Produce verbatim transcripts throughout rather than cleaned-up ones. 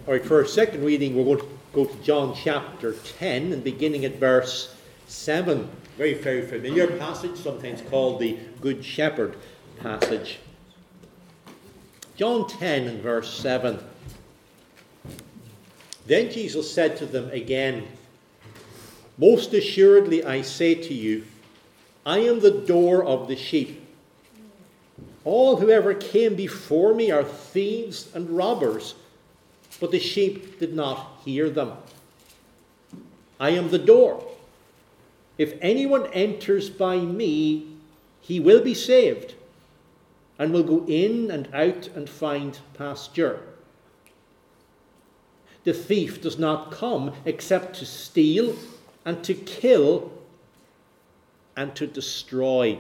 All right, for our second reading, we're going to go to John chapter ten and beginning at verse seven. Very, very familiar passage, sometimes called the Good Shepherd passage. John ten and verse seven. Then Jesus said to them again, "Most assuredly I say to you, I am the door of the sheep. All who ever came before me are thieves and robbers, but the sheep did not hear them. I am the door. If anyone enters by me, he will be saved, and will go in and out and find pasture. The thief does not come except to steal and to kill and to destroy.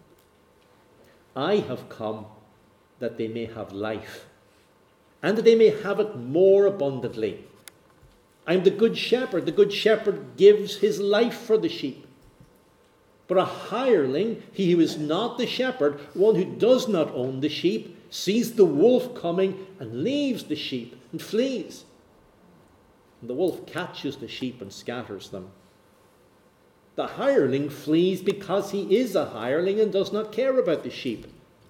I have come that they may have life, and that they may have it more abundantly. I am the good shepherd. The good shepherd gives his life for the sheep. But a hireling, he who is not the shepherd, one who does not own the sheep, sees the wolf coming and leaves the sheep and flees. And the wolf catches the sheep and scatters them. The hireling flees because he is a hireling and does not care about the sheep.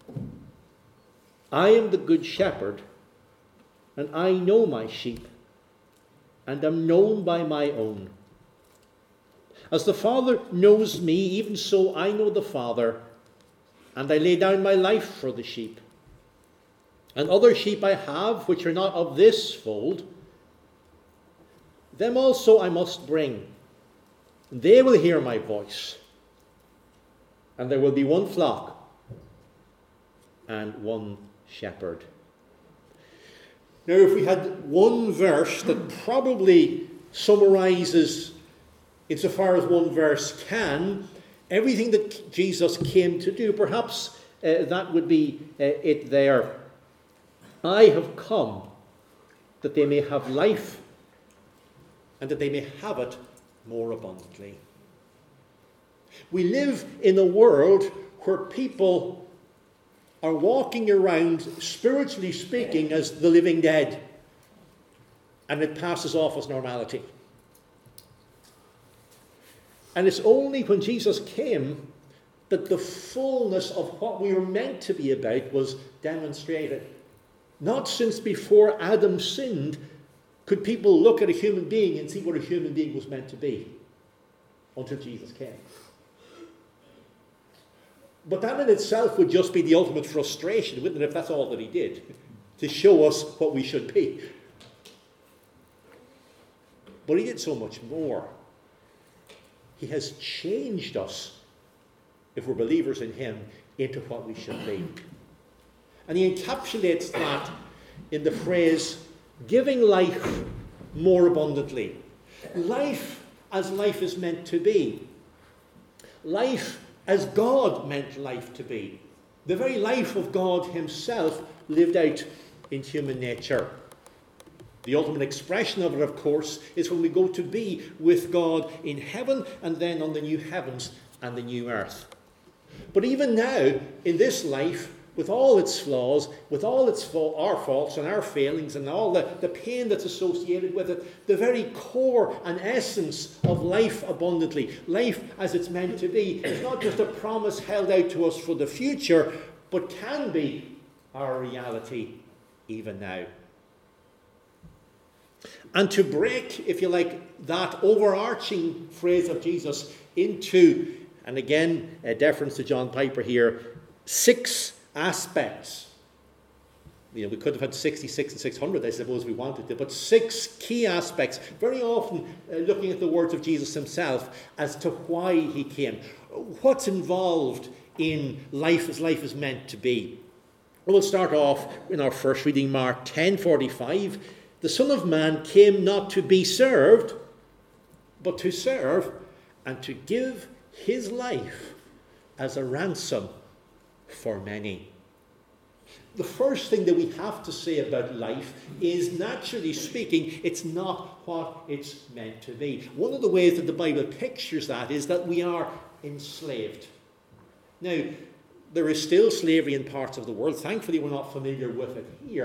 I am the good shepherd, and I know my sheep, and am known by my own. As the Father knows me, even so I know the Father, and I lay down my life for the sheep. And other sheep I have, which are not of this fold, them also I must bring. They will hear my voice, and there will be one flock and one shepherd." Now, if we had one verse that probably summarizes, insofar as one verse can, everything that Jesus came to do, perhaps uh, that would be uh, it there. I have come that they may have life, and that they may have it more abundantly. We live in a world where people are walking around, spiritually speaking, as the living dead, and it passes off as normality. And it's only when Jesus came that the fullness of what we were meant to be about was demonstrated. Not since before Adam sinned could people look at a human being and see what a human being was meant to be, until Jesus came. But that in itself would just be the ultimate frustration, wouldn't it, if that's all that he did, to show us what we should be. But he did so much more. He has changed us, if we're believers in him, into what we should be. And he encapsulates that in the phrase, giving life more abundantly. Life as life is meant to be. Life as God meant life to be. The very life of God himself lived out in human nature. The ultimate expression of it, of course, is when we go to be with God in heaven and then on the new heavens and the new earth. But even now, in this life, with all its flaws, with all its fa- our faults and our failings and all the, the pain that's associated with it, the very core and essence of life abundantly, life as it's meant to be, is not just a promise held out to us for the future, but can be our reality even now. And to break, if you like, that overarching phrase of Jesus into, and again, a deference to John Piper here, six aspects. You know, we could have had sixty-six and six hundred, I suppose, if we wanted to, but six key aspects, very often uh, looking at the words of Jesus himself as to why he came. What's involved in life as life is meant to be? We'll start off in our first reading, Mark ten forty-five. The Son of Man came not to be served, but to serve and to give his life as a ransom for many. The first thing that we have to say about life is, naturally speaking, it's not what it's meant to be. One of the ways that the Bible pictures that is that we are enslaved. Now, there is still slavery in parts of the world. Thankfully, we're not familiar with it here.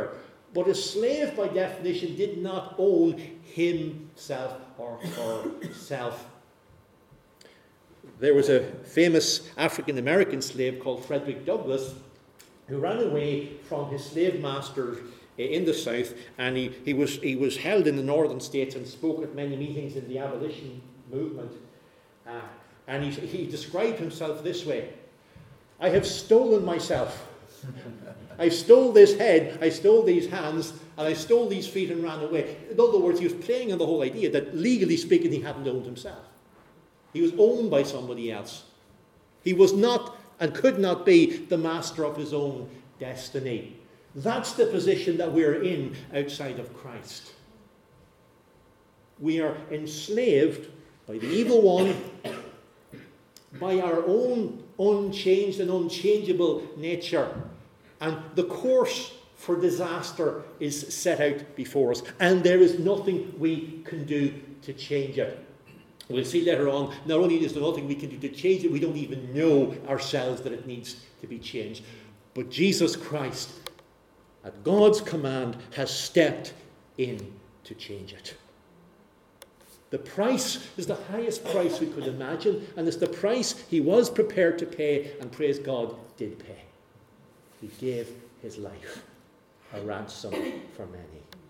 But a slave, by definition, did not own himself or herself. There was a famous African-American slave called Frederick Douglass who ran away from his slave master in the South, and he, he, was, he was held in the northern states and spoke at many meetings in the abolition movement. Uh, and he, he described himself this way: I have stolen myself. I stole this head, I stole these hands, and I stole these feet and ran away. In other words, he was playing on the whole idea that, legally speaking, he hadn't owned himself. He was owned by somebody else. He was not and could not be the master of his own destiny. That's the position that we're in outside of Christ. We are enslaved by the evil one, by our own unchanged and unchangeable nature. And the course for disaster is set out before us. And there is nothing we can do to change it. We'll see later on, not only is there nothing we can do to change it, we don't even know ourselves that it needs to be changed. But Jesus Christ, at God's command, has stepped in to change it. The price is the highest price we could imagine, and it's the price he was prepared to pay, and praise God, did pay. He gave his life, a ransom for many.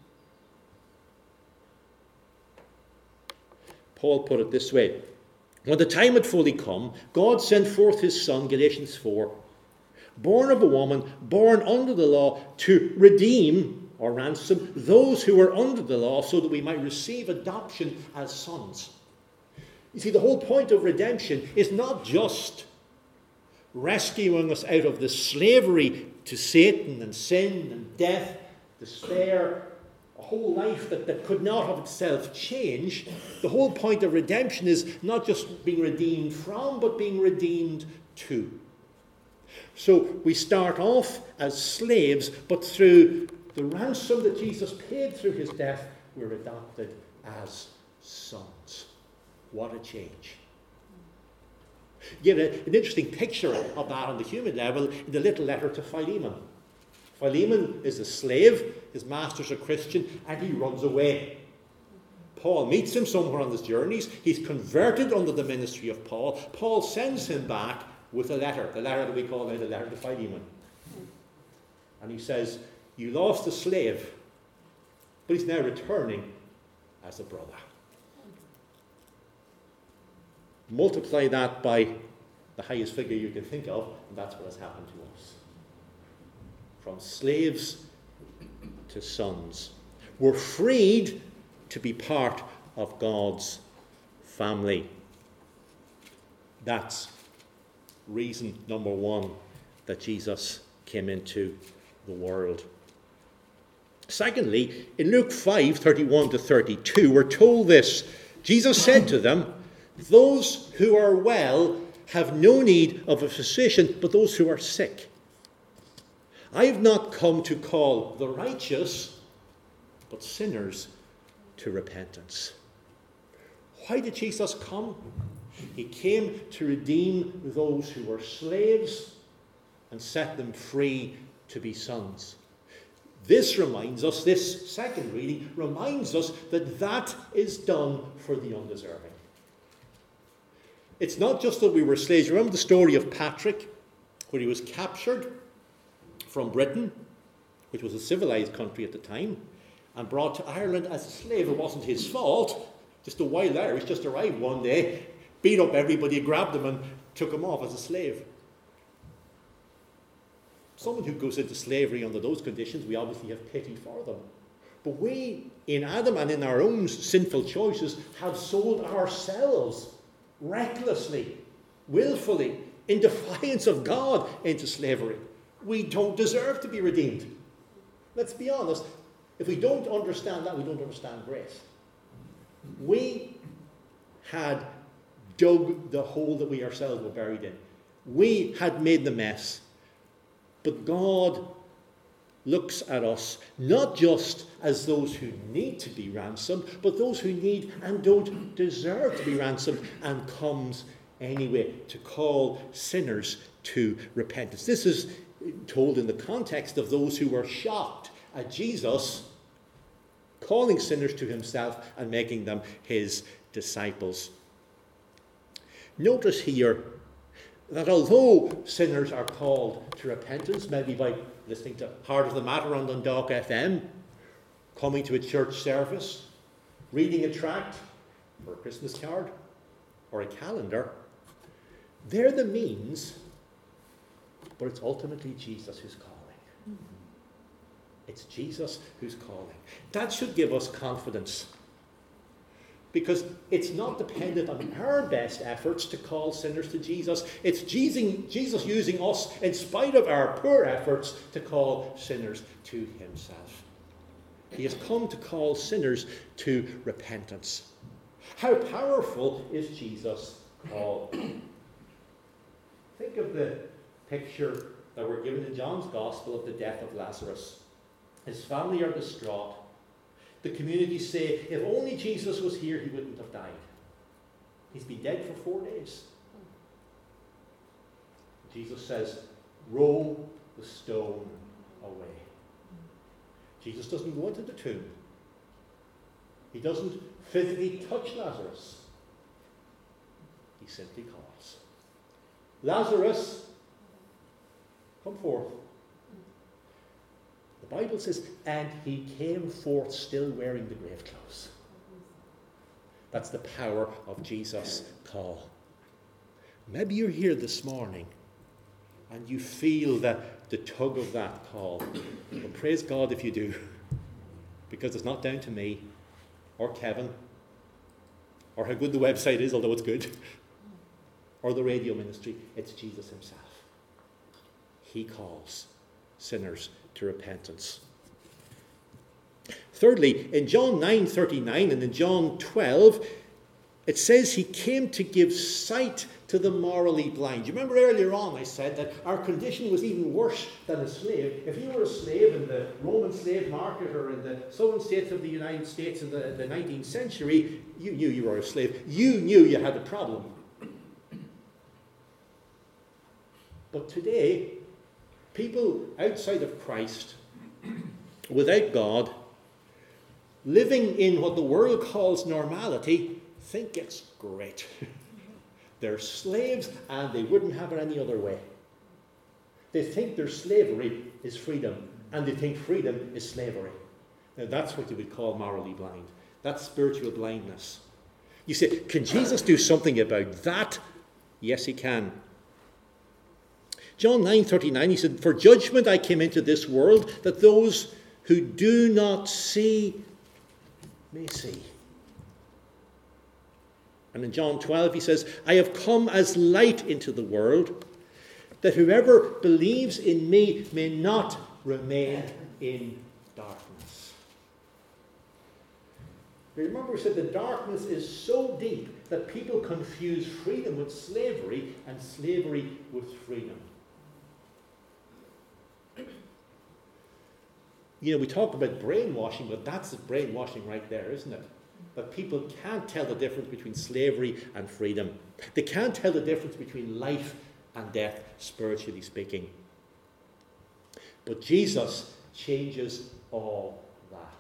Paul put it this way: when the time had fully come, God sent forth his Son, Galatians four, born of a woman, born under the law, to redeem or ransom those who were under the law, so that we might receive adoption as sons. You see, the whole point of redemption is not just rescuing us out of the slavery to Satan and sin and death, despair, a whole life that, that could not of itself change. The whole point of redemption is not just being redeemed from, but being redeemed to. So we start off as slaves, but through the ransom that Jesus paid through his death, we're adopted as sons. What a change. You get a, an interesting picture of that on the human level in the little letter to Philemon. Philemon is a slave, his master's a Christian, and he runs away. Paul meets him somewhere on his journeys. He's converted under the ministry of Paul. Paul sends him back with a letter, the letter that we call now the letter to Philemon. And he says, you lost a slave, but he's now returning as a brother. Multiply that by the highest figure you can think of, and that's what has happened to us. From slaves to sons. We're freed to be part of God's family. That's reason number one that Jesus came into the world. Secondly, in Luke five, thirty-one to thirty-two, we're told this. Jesus said to them, those who are well have no need of a physician, but those who are sick. I have not come to call the righteous, but sinners to repentance. Why did Jesus come? He came to redeem those who were slaves and set them free to be sons. This reminds us, this second reading reminds us that that is done for the undeserving. It's not just that we were slaves. Remember the story of Patrick, where he was captured from Britain, which was a civilized country at the time, and brought to Ireland as a slave. It wasn't his fault. Just a wild Irish just arrived one day, beat up everybody, grabbed him and took him off as a slave. Someone who goes into slavery under those conditions, we obviously have pity for them. But we, in Adam and in our own sinful choices, have sold ourselves recklessly, willfully, in defiance of God, into slavery. We don't deserve to be redeemed. Let's be honest. If we don't understand that, we don't understand grace. We had dug the hole that we ourselves were buried in. We had made the mess. But God looks at us not just as those who need to be ransomed, but those who need and don't deserve to be ransomed, and comes anyway to call sinners to repentance. This is told in the context of those who were shocked at Jesus calling sinners to himself and making them his disciples. Notice here that although sinners are called to repentance, maybe by listening to Heart of the Matter on Dundalk F M, coming to a church service, reading a tract or a Christmas card or a calendar, they're the means, but it's ultimately Jesus who's calling. Mm-hmm. It's Jesus who's calling. That should give us confidence, because it's not dependent on our best efforts to call sinners to Jesus. It's Jesus using us in spite of our poor efforts to call sinners to himself. He has come to call sinners to repentance. How powerful is Jesus' call? Think of the picture that we're given in John's Gospel of the death of Lazarus. His family are distraught. The community say, if only Jesus was here, he wouldn't have died. He's been dead for four days. Jesus says, roll the stone away. Jesus doesn't go into the tomb. He doesn't physically touch Lazarus. He simply calls, Lazarus, come forth. The Bible says, and he came forth still wearing the grave clothes. That's the power of Jesus' call. Maybe you're here this morning and you feel that the tug of that call. Well, praise God if you do, because it's not down to me or Kevin or how good the website is, although it's good, or the radio ministry. It's Jesus himself. He calls sinners to repentance. Thirdly, in John nine thirty-nine and in John twelve, it says he came to give sight to the morally blind. You remember earlier on I said that our condition was even worse than a slave. If you were a slave in the Roman slave market or in the southern states of the United States in the, the nineteenth century, you knew you were a slave. You knew you had a problem. But today, people outside of Christ, without God, living in what the world calls normality, think it's great. They're slaves and they wouldn't have it any other way. They think their slavery is freedom, and they think freedom is slavery. Now that's what you would call morally blind. That's spiritual blindness. You say, can Jesus do something about that? Yes, he can. John nine thirty-nine, he said, for judgment I came into this world, that those who do not see may see. And in John twelve he says, I have come as light into the world, that whoever believes in me may not remain in darkness. Remember, we said the darkness is so deep that people confuse freedom with slavery and slavery with freedom. You know, we talk about brainwashing, but that's brainwashing right there, isn't it? That people can't tell the difference between slavery and freedom. They can't tell the difference between life and death, spiritually speaking. But Jesus changes all that.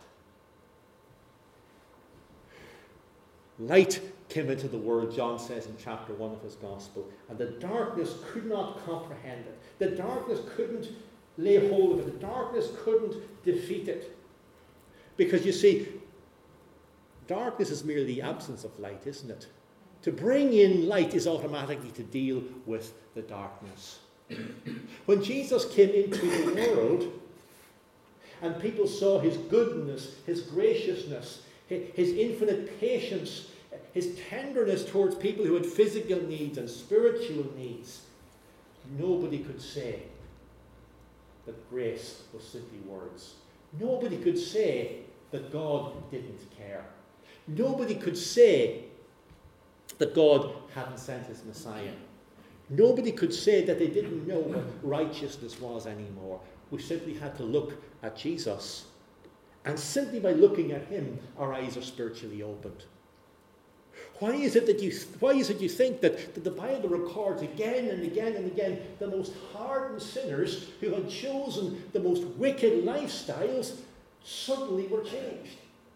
Light came into the world, John says in chapter one of his gospel, and the darkness could not comprehend it. The darkness couldn't lay hold of it. The darkness couldn't defeat it. Because you see, darkness is merely the absence of light, isn't it? To bring in light is automatically to deal with the darkness. When Jesus came into the world and people saw his goodness, his graciousness, his infinite patience, his tenderness towards people who had physical needs and spiritual needs, nobody could say that grace was simply words. Nobody could say that God didn't care. Nobody could say that God hadn't sent his Messiah. Nobody could say that they didn't know what righteousness was anymore. We simply had to look at Jesus. And simply by looking at him, our eyes are spiritually opened. Why is it that you, why is it you think that, that the Bible records again and again and again the most hardened sinners who had chosen the most wicked lifestyles suddenly were changed?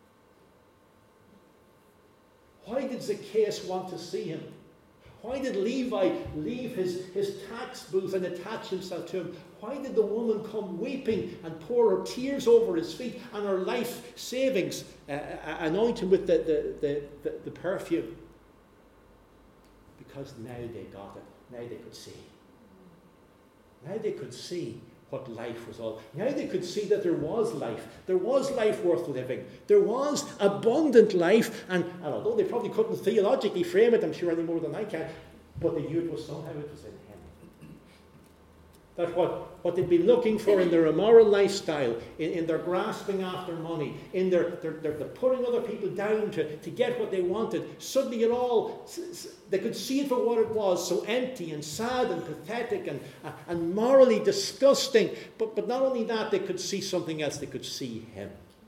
Why did Zacchaeus want to see him? Why did Levi leave his, his tax booth and attach himself to him? Why did the woman come weeping and pour her tears over his feet and her life savings, uh, anoint him with the, the, the, the, the perfume? Because now they got it. Now they could see. Now they could see what life was all. Now they could see that there was life. There was life worth living. There was abundant life. And, and although they probably couldn't theologically frame it, I'm sure, any more than I can, but they knew it was somehow it was in him. That what, what they'd been looking for in their immoral lifestyle, in, in their grasping after money, in their, their, their, their putting other people down to, to get what they wanted, suddenly it all, they could see it for what it was, so empty and sad and pathetic and, and morally disgusting. But, but not only that, they could see something else, they could see him.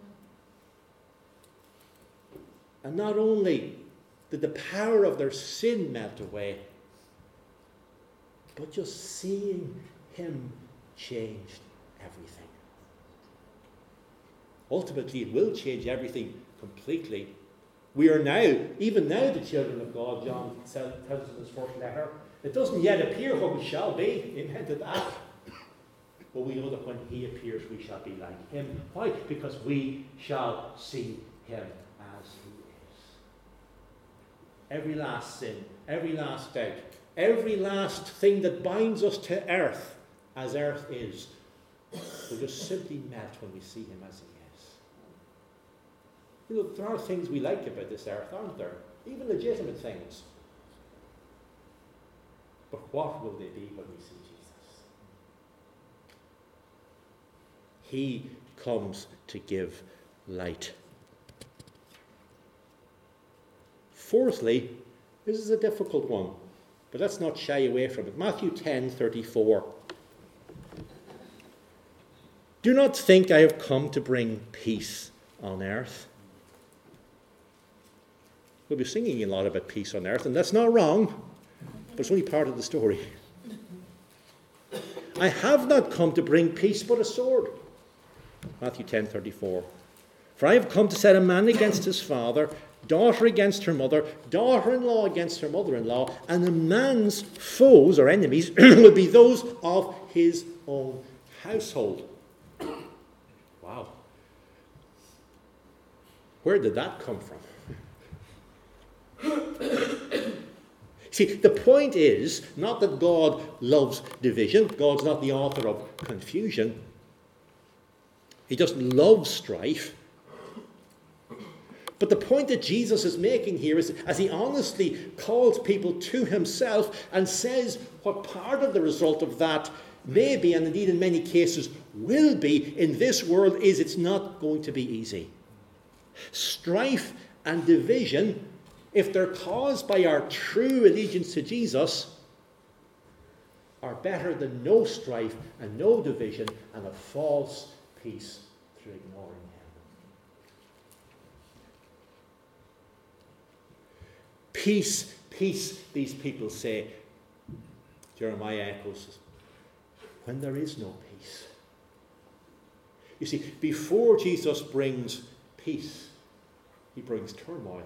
And not only did the power of their sin melt away, but just seeing him changed everything. Ultimately, it will change everything completely. We are now, even now, the children of God. John tells us in his first letter. It doesn't yet appear what we shall be. Amen to that. But we know that when he appears, we shall be like him. Why? Because we shall see him as he is. Every last sin, every last doubt, every last thing that binds us to earth, as earth is, will just simply melt when we see him as he is. You know, there are things we like about this earth, aren't there? Even legitimate things. But what will they be when we see Jesus? He comes to give light. Fourthly, this is a difficult one, but let's not shy away from it. Matthew ten thirty-four. Do not think I have come to bring peace on earth. We'll be singing a lot about peace on earth, and that's not wrong, but it's only part of the story. I have not come to bring peace, but a sword. Matthew ten thirty-four. For I have come to set a man against his father, daughter against her mother, daughter-in-law against her mother-in-law, and a man's foes or enemies will be those of his own household. Wow. Where did that come from? See, the point is not that God loves division. God's not the author of confusion. He doesn't love strife. But the point that Jesus is making here is, as he honestly calls people to himself and says what part of the result of that may be, and indeed in many cases will be, in this world, is it's not going to be easy. Strife and division, if they're caused by our true allegiance to Jesus, are better than no strife and no division and a false peace through ignoring him. Peace, peace, these people say. Jeremiah echoes, when there is no peace. You see, before Jesus brings peace, he brings turmoil.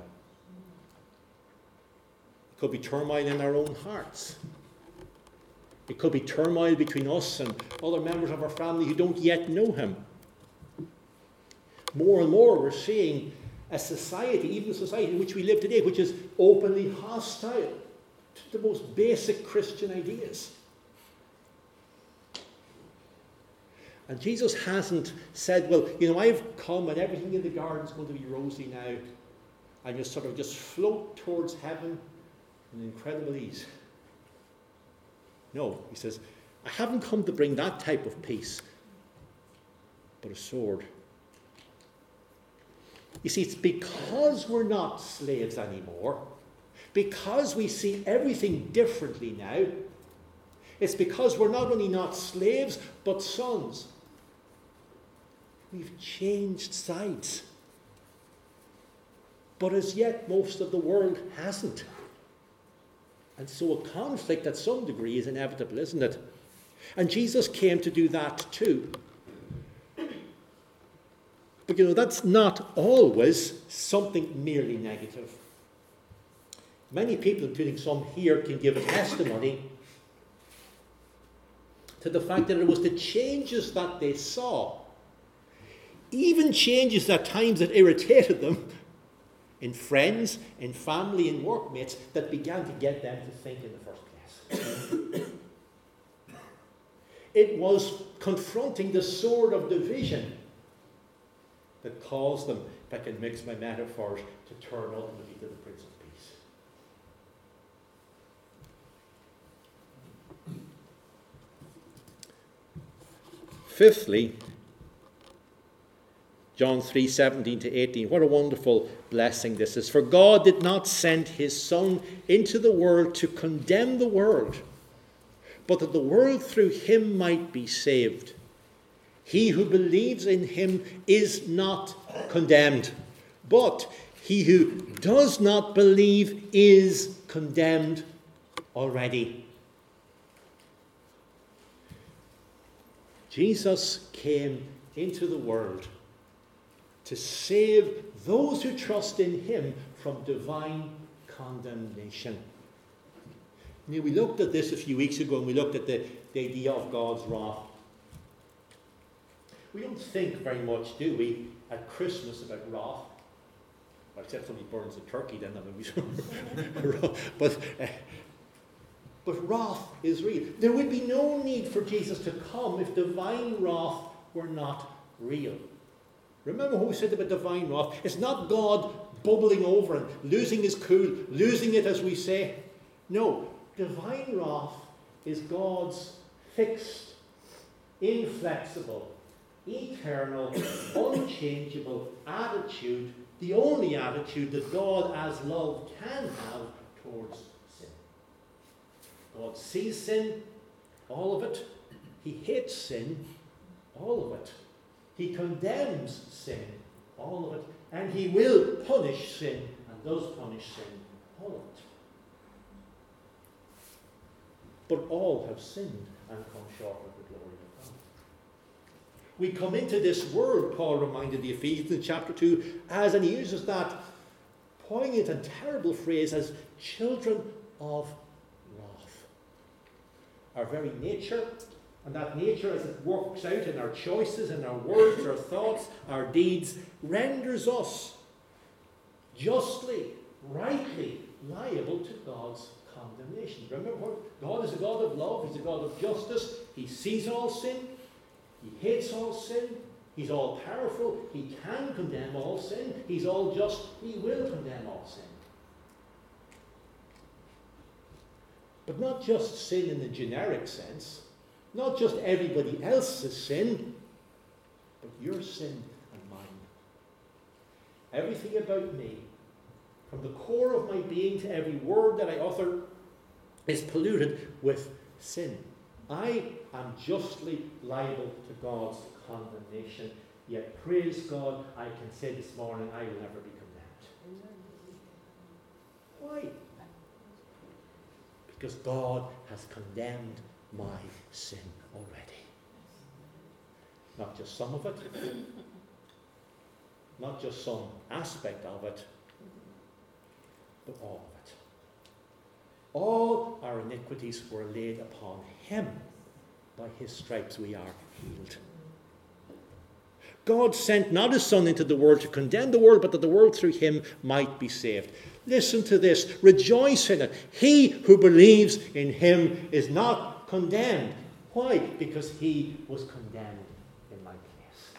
It could be turmoil in our own hearts. It could be turmoil between us and other members of our family who don't yet know him. More and more we're seeing a society, even the society in which we live today, which is openly hostile to the most basic Christian ideas. And Jesus hasn't said, well, you know, I've come and everything in the garden is going to be rosy now, and you sort of just float towards heaven in incredible ease. No, he says, I haven't come to bring that type of peace, but a sword. You see, it's because we're not slaves anymore, because we see everything differently now, it's because we're not only not slaves, but sons. We've changed sides. But as yet, most of the world hasn't. And so a conflict at some degree is inevitable, isn't it? And Jesus came to do that too. But you know, that's not always something merely negative. Many people, including some here, can give a testimony to the fact that it was the changes that they saw, even changes at times that irritated them, in friends, in family, in workmates, that began to get them to think in the first place. It was confronting the sword of division that caused them, if I can mix my metaphors, to turn ultimately to the Prince of Peace. Fifthly, John three, seventeen to eighteen. What a wonderful blessing this is. For God did not send his Son into the world to condemn the world, but that the world through him might be saved. He who believes in him is not condemned, but he who does not believe is condemned already. Jesus came into the world to save those who trust in him from divine condemnation. Now, we looked at this a few weeks ago, and we looked at the, the idea of God's wrath. We don't think very much, do we, at Christmas about wrath? Well, except somebody burns a turkey, then that would be but, uh, but wrath is real. There would be no need for Jesus to come if divine wrath were not real. Remember what we said about divine wrath? It's not God bubbling over and losing his cool, losing it as we say. No, divine wrath is God's fixed, inflexible, eternal, unchangeable attitude, the only attitude that God as love can have towards sin. God sees sin, all of it. He hates sin, all of it. He condemns sin, all of it. And he will punish sin, and does punish sin, all of it. But all have sinned and come short of the glory of God. We come into this world, Paul reminded the Ephesians in chapter two, as, and he uses that poignant and terrible phrase, as children of wrath. Our very nature, and that nature as it works out in our choices, in our words, our thoughts, our deeds, renders us justly, rightly liable to God's condemnation. Remember, God is a God of love, he's a God of justice, he sees all sin, he hates all sin, he's all powerful, he can condemn all sin, he's all just, he will condemn all sin. But not just sin in the generic sense, not just everybody else's sin, but your sin and mine. Everything about me, from the core of my being to every word that I utter, is polluted with sin. I am justly liable to God's condemnation, yet praise God, I can say this morning, I will never be condemned. Why? Because God has condemned my sin already. Not just some of it, not just some aspect of it, but all of it. All our iniquities were laid upon him. By his stripes we are healed. God sent not his Son into the world to condemn the world, but that the world through him might be saved. Listen to this. Rejoice in it. He who believes in him is not condemned. Why? Because he was condemned in my place.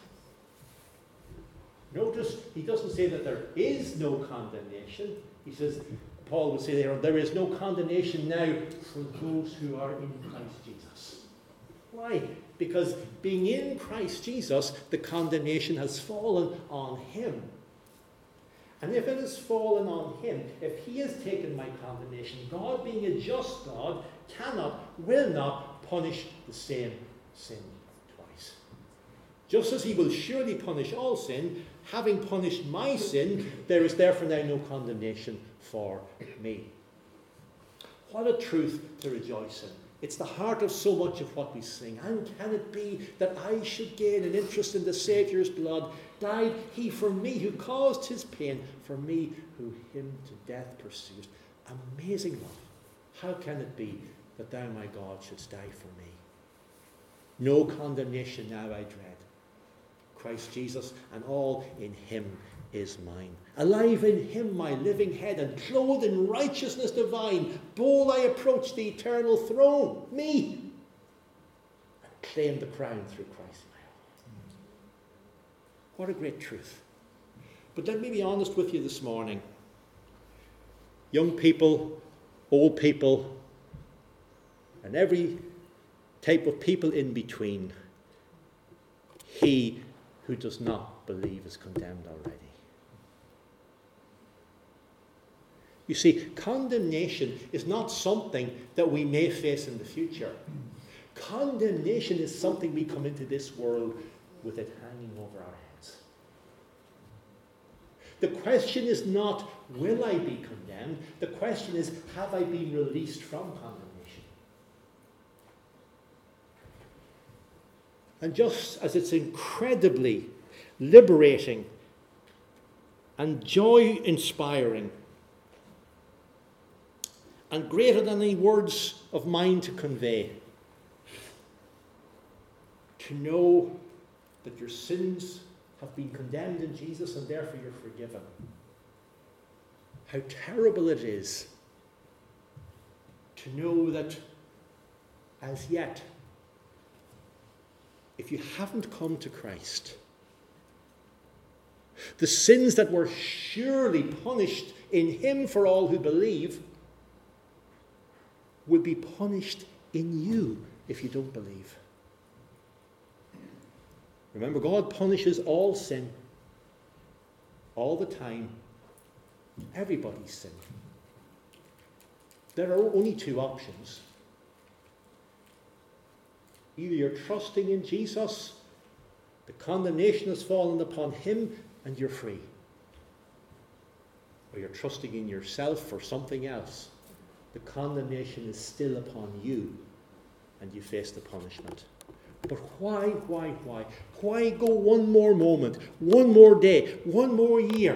Notice, he doesn't say that there is no condemnation. He says, Paul would say there, there is no condemnation now for those who are in Christ Jesus. Why? Because being in Christ Jesus, the condemnation has fallen on him. And if it has fallen on him, if he has taken my condemnation, God, being a just God, cannot, will not punish the same sin twice. Just as he will surely punish all sin, having punished my sin, there is therefore now no condemnation for me. What a truth to rejoice in. It's the heart of so much of what we sing. And can it be that I should gain an interest in the Saviour's blood? Died he for me who caused his pain, for me who him to death pursued. Amazing love. How can it be that thou, my God, shouldst die for me? No condemnation now I dread. Christ Jesus, and all in him is mine. Alive in him my living head, and clothed in righteousness divine, bold I approach the eternal throne, me, and claim the crown through Christ my own. What a great truth. But let me be honest with you this morning. Young people, old people, and every type of people in between, he who does not believe is condemned already. You see, condemnation is not something that we may face in the future. Condemnation is something we come into this world with it hanging over our heads. The question is not, will I be condemned? The question is, have I been released from condemnation? And just as it's incredibly liberating and joy-inspiring and greater than any words of mine to convey, to know that your sins have been condemned in Jesus and therefore you're forgiven. How terrible it is to know that as yet, if you haven't come to Christ, the sins that were surely punished in him for all who believe will be punished in you if you don't believe. Remember, God punishes all sin, all the time, everybody's sin. There are only two options. Either you're trusting in Jesus, the condemnation has fallen upon him, and you're free. Or you're trusting in yourself or something else. The condemnation is still upon you, and you face the punishment. But why, why, why? Why go one more moment, one more day, one more year,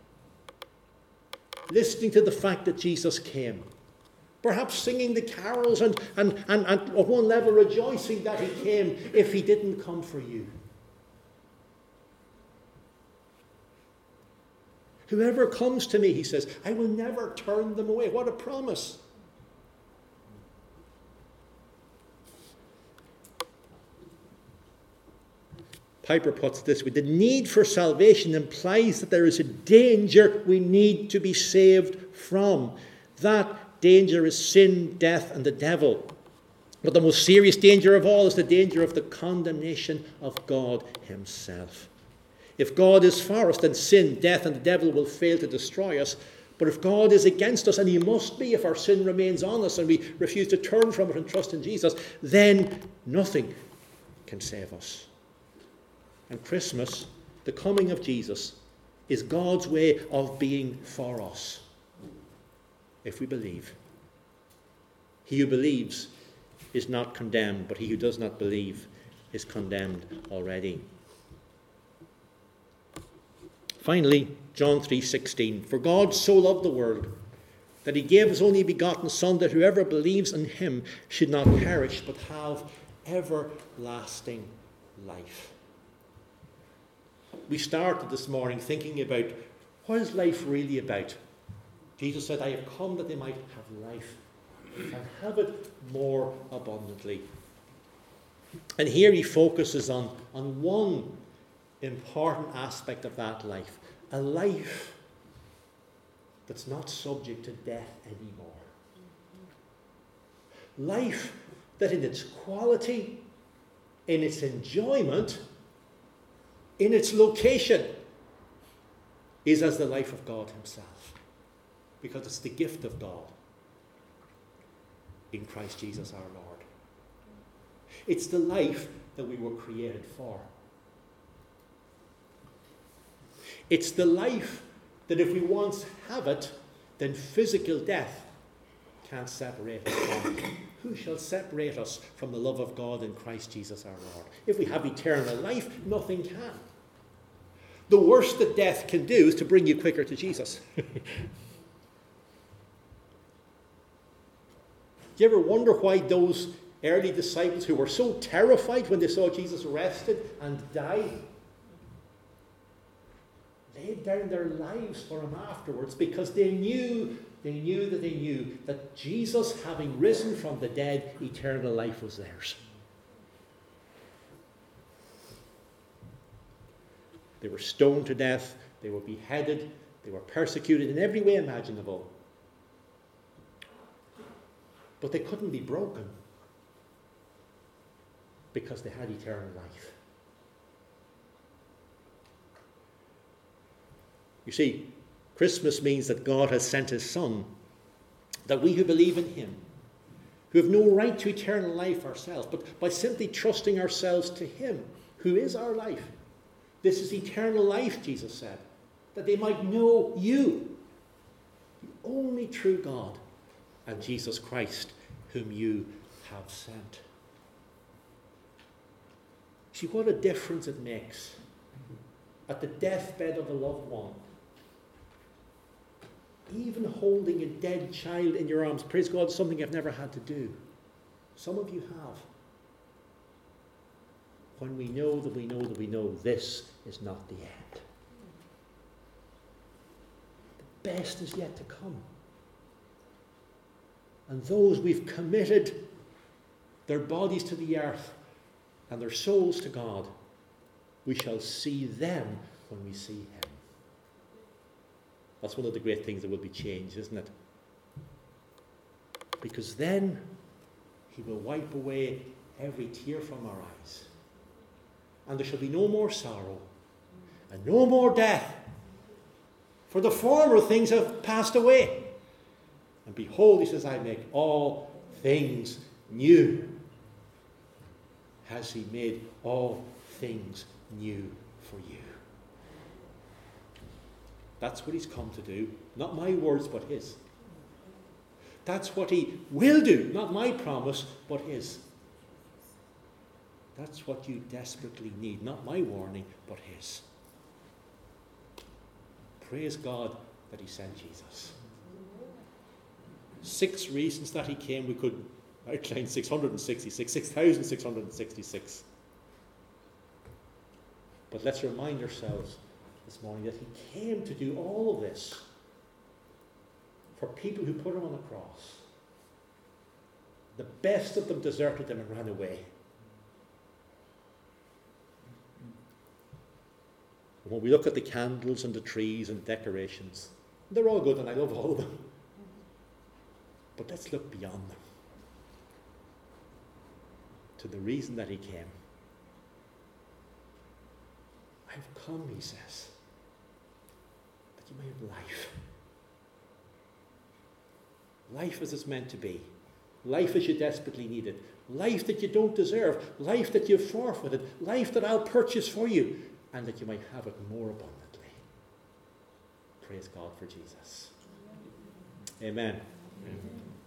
listening to the fact that Jesus came? Perhaps singing the carols and, and, and, and at one level rejoicing that he came if he didn't come for you. Whoever comes to me, he says, I will never turn them away. What a promise. Piper puts it this way: the need for salvation implies that there is a danger we need to be saved from. That danger is sin, death, and the devil. But the most serious danger of all is the danger of the condemnation of God himself. If God is for us, then sin, death, and the devil will fail to destroy us. But if God is against us, and he must be if our sin remains on us and we refuse to turn from it and trust in Jesus, then nothing can save us. And Christmas, the coming of Jesus, is God's way of being for us, if we believe. He who believes is not condemned, but he who does not believe is condemned already. Finally, John three sixteen, for God so loved the world that he gave his only begotten Son, that whoever believes in him should not perish but have everlasting life. We started this morning thinking about, what is life really about? Jesus said, I have come that they might have life and have it more abundantly. And here he focuses on, on one important aspect of that life, a life that's not subject to death anymore. Life that in its quality, in its enjoyment, in its location, is as the life of God himself. Because it's the gift of God in Christ Jesus our Lord. It's the life that we were created for. It's the life that if we once have it, then physical death can't separate us from it. Who shall separate us from the love of God in Christ Jesus our Lord? If we have eternal life, nothing can. The worst that death can do is to bring you quicker to Jesus. Do you ever wonder why those early disciples who were so terrified when they saw Jesus arrested and died laid down their lives for him afterwards? Because they knew, they knew that they knew that Jesus, having risen from the dead, eternal life was theirs. They were stoned to death, they were beheaded, they were persecuted in every way imaginable. But they couldn't be broken because they had eternal life. You see, Christmas means that God has sent his Son, that we who believe in him, who have no right to eternal life ourselves, but by simply trusting ourselves to him, who is our life. This is eternal life, Jesus said, that they might know you, the only true God, and Jesus Christ, whom you have sent. See what a difference it makes at the deathbed of a loved one. Even holding a dead child in your arms, praise God, something I've never had to do. Some of you have. When we know that we know that we know this is not the end. The best is yet to come. And those we've committed their bodies to the earth and their souls to God, we shall see them when we see him. That's one of the great things that will be changed, isn't it? Because then he will wipe away every tear from our eyes. And there shall be no more sorrow and no more death. For the former things have passed away. And behold, he says, I make all things new. Has he made all things new for you? That's what he's come to do. Not my words, but his. That's what he will do. Not my promise, but his. That's what you desperately need. Not my warning, but his. Praise God that he sent Jesus. Six reasons that he came. We could outline six hundred sixty-six, six thousand six hundred sixty-six. But let's remind ourselves this morning that he came to do all of this for people who put him on the cross. The best of them deserted him and ran away. When we look at the candles and the trees and decorations, they're all good and I love all of them. But let's look beyond them to the reason that he came. I've come, he says, that you may have life. Life as it's meant to be. Life as you desperately need it. Life that you don't deserve. Life that you've forfeited. Life that I'll purchase for you. And that you might have it more abundantly. Praise God for Jesus. Amen. Amen.